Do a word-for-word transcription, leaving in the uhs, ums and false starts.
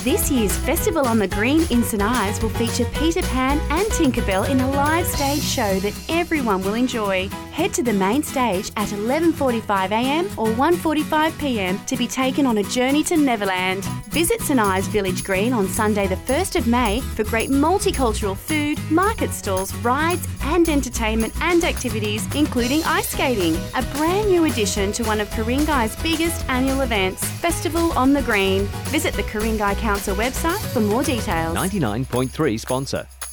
This year's Festival on the Green in St Ives will feature Peter Pan and Tinkerbell in a live stage show that everyone will enjoy. Head to the main stage at eleven forty-five a m or one forty-five p m to be taken on a journey to Neverland. Visit St Ives Village Green on Sunday the first of May for great multicultural food, market stalls, rides and entertainment and activities, including ice skating, a brand new addition to one of Ku-ring-gai's biggest annual events, Festival on the Green. Visit the Ku-ring-gai Council website for more details. ninety-nine point three sponsor.